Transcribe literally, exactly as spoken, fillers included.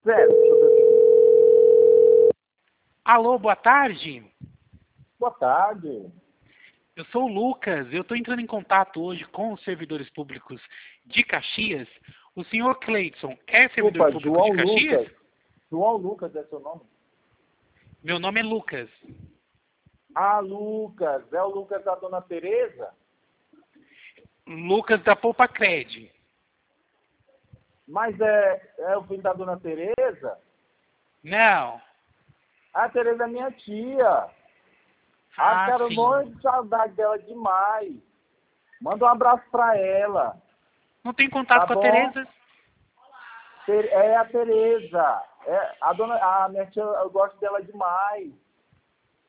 Sério, deixa eu ver aqui. Alô, boa tarde. Boa tarde. Eu sou o Lucas. Eu estou entrando em contato hoje com os servidores públicos de Caxias. O senhor Cleidson é servidor Desculpa, público João de Caxias? Lucas. João Lucas é seu nome? Meu nome é Lucas. Ah, Lucas. É o Lucas da Dona Tereza? Lucas da Poupa Cred. Mas é, é o filho da Dona Tereza? Não. A Tereza é minha tia. Ah, Ah, quero sim. muito saudade dela demais. Manda um abraço pra ela. Não tem Tá contato com a bom? Tereza? Ter- É a Tereza. É, a, dona, a minha tia, eu gosto dela demais.